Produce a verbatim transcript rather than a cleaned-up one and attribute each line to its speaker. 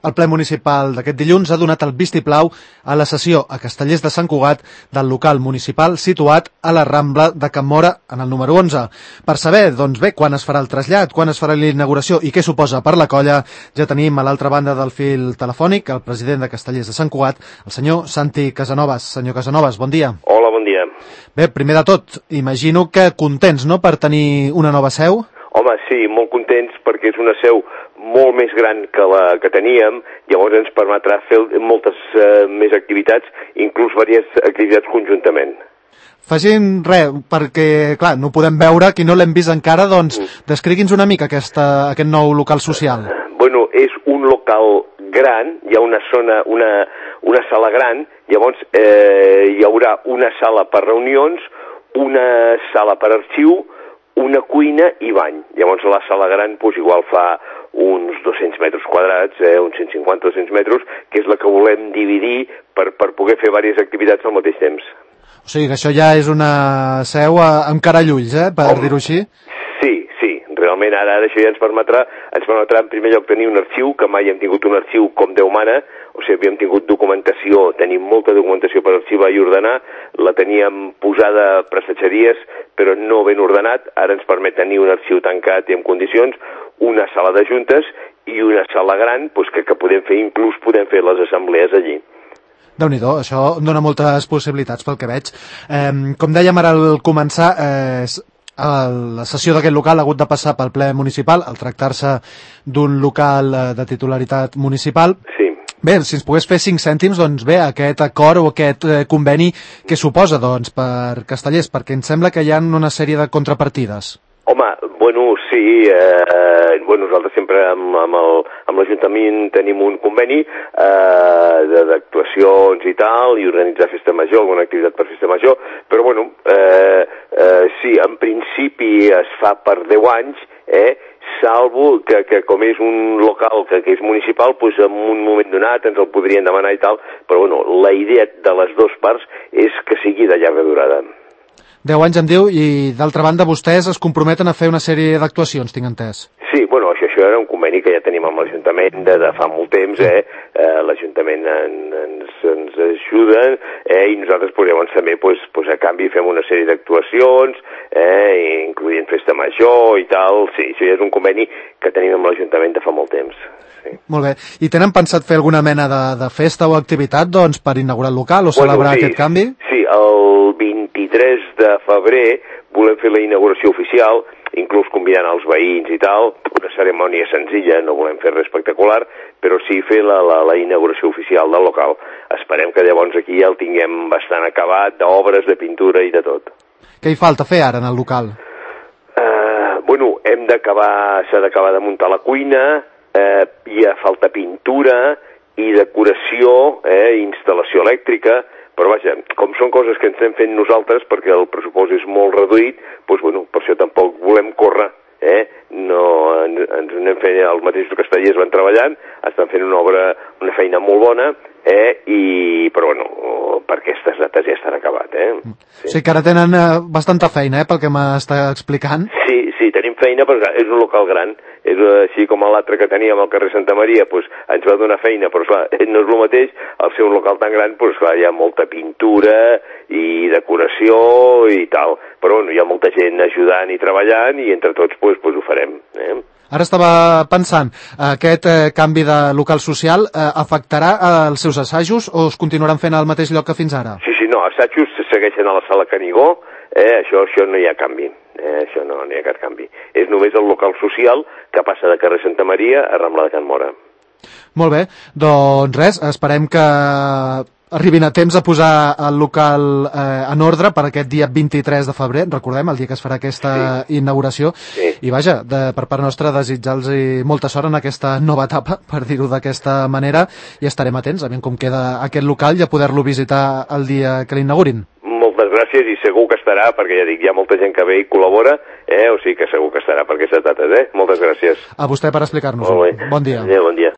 Speaker 1: El ple municipal d'aquest dilluns ha donat el vistiplau a la sessió a Castellers de Sant Cugat del local municipal situat a la Rambla de Can Móra en el número onze. Per saber, doncs bé, quan es farà el trasllat, quan es farà l'inauguració i què suposa per la colla, ja tenim a l'altra banda del fil telefònic el president de Castellers de Sant Cugat, el senyor Santi Casanovas. Senyor Casanovas, bon dia.
Speaker 2: Hola, bon dia.
Speaker 1: Bé, primer de tot, imagino que contents, no?, per tenir una nova seu?
Speaker 2: Home, sí, molt contents perquè és una seu molt més gran que la que teníem, llavors ens permetrà fer moltes uh, més activitats, inclús diverses activitats conjuntament.
Speaker 1: Facin res, perquè, clar, no podem veure, qui no l'hem vist encara, doncs mm. descrigui'ns una mica aquesta, aquest nou local social.
Speaker 2: Bueno, és un local gran, hi ha una zona, una, una sala gran, llavors eh, hi haurà una sala per reunions, una sala per arxiu, una cuina i bany. Llavors la sala gran doncs, igual fa uns dos-cents metres quadrats, eh, uns cent cinquanta a dos-cents metres, que és la que volem dividir per, per poder fer diverses activitats al mateix temps.
Speaker 1: O sigui que això ja és una seu amb carallulls, eh, per dir-ho així?
Speaker 2: Sí, sí, realment ara això ja ens permetrà, ens permetrà en primer lloc tenir un arxiu, que mai hem tingut un arxiu com Déu mana, o sigui, havíem tingut documentació, tenim molta documentació per arxivar i ordenar, la teníem posada a prestatgeries, però no ben ordenat, ara ens permet tenir un arxiu tancat i en condicions, una sala de juntes i una sala gran, doncs que, que podem fer, inclús podem fer les assemblees allí.
Speaker 1: Déu-n'hi-do, això dona moltes possibilitats pel que veig. Eh, com dèiem ara al començar, eh, la sessió d'aquest local ha hagut de passar pel ple municipal, al tractar-se d'un local de titularitat municipal.
Speaker 2: Sí.
Speaker 1: Bé, si ens pogués fer cinc cèntims, doncs bé, aquest acord o aquest eh, conveni, què suposa, doncs, per Castellers? Perquè em sembla que hi ha una sèrie de contrapartides.
Speaker 2: Home, bueno, sí, eh, bueno, nosaltres sempre amb, amb el, amb l'Ajuntament tenim un conveni eh, d'actuacions i tal, i organitzar festa major, alguna activitat per festa major, però bueno, eh, eh, sí, en principi es fa per deu anys, eh, salvo que, que com és un local que, que és municipal, doncs en un moment donat ens el podrien demanar i tal, però bueno, la idea de les dues parts és que sigui de llarga durada.
Speaker 1: Deu anys em diu, i d'altra banda vostès es comprometen a fer una sèrie d'actuacions, tinc entès.
Speaker 2: Sí, bueno, això, això era un conveni que ja tenim amb l'Ajuntament de, de fa molt temps, eh? eh l'Ajuntament en, ens, ens ajuda, eh? I nosaltres pues, llavors també pues, pues, a canvi fem una sèrie d'actuacions, eh? incloent festa major i tal, sí, això ja és un conveni que tenim amb l'Ajuntament de fa molt temps. Sí.
Speaker 1: Molt bé, i tenen pensat fer alguna mena de, de festa o activitat doncs, per inaugurar el local o celebrar bueno, sí, aquest canvi?
Speaker 2: Sí, el vint-i-tres de febrer volem fer la inauguració oficial, inclús convidant els veïns i tal, una cerimònia senzilla, no volem fer res espectacular, però sí fer la, la, la inauguració oficial del local. Esperem que llavors aquí ja el tinguem bastant acabat, d'obres, de pintura i de tot.
Speaker 1: Què hi falta fer ara en el local?
Speaker 2: Uh, bueno, hem d'acabar, s'ha d'acabar de muntar la cuina, eh, hi ha falta pintura i decoració, eh, instal·lació elèctrica, però vaja, com són coses que ens estem fent nosaltres perquè el pressupost és molt reduït, doncs bueno, per això tampoc volem córrer, eh? No, ens, ens anem fent, els mateixos castellers van treballant, estan fent una obra, una feina molt bona, eh? I, però bueno, per aquestes dates ja estan acabat, eh?
Speaker 1: Sí. O sigui que ara tenen eh, bastanta feina, eh, pel que m'està explicant.
Speaker 2: Sí, sí, tenim feina, però és un local gran, és així com l'altre que teníem al carrer Santa Maria, doncs ens va donar feina, però esclar, no és el mateix, al ser un local tan gran, doncs esclar, hi ha molta pintura i decoració i tal, però bueno, hi ha molta gent ajudant i treballant i entre tots doncs, doncs ho farem, eh?
Speaker 1: Ara estava pensant, aquest eh, canvi de local social eh, afectarà els seus assajos o es continuaran fent al mateix lloc que fins ara?
Speaker 2: Sí, sí, no, assajos se segueixen a la sala Canigó, eh, això, això no hi ha canvi, eh, això no, no hi ha cap canvi. És només el local social que passa de carrer Santa Maria a Rambla de Can Móra.
Speaker 1: Molt bé, doncs res, esperem que arribin a temps a posar el local eh, en ordre per aquest dia vint-i-tres de febrer, recordem, el dia que es farà aquesta sí. inauguració, sí. I vaja, de, per part nostra desitjar-los molta sort en aquesta nova etapa, per dir-ho d'aquesta manera, i estarem atents, a veure com queda aquest local i a poder-lo visitar el dia que l'inaugurin.
Speaker 2: Moltes gràcies i segur que estarà, perquè ja dic, hi ha molta gent que ve i col·labora, eh? O sigui que segur que estarà per aquestes dates, eh? Moltes gràcies.
Speaker 1: A vostè per explicar-nos-ho. Bon dia.
Speaker 2: Adéu, bon dia.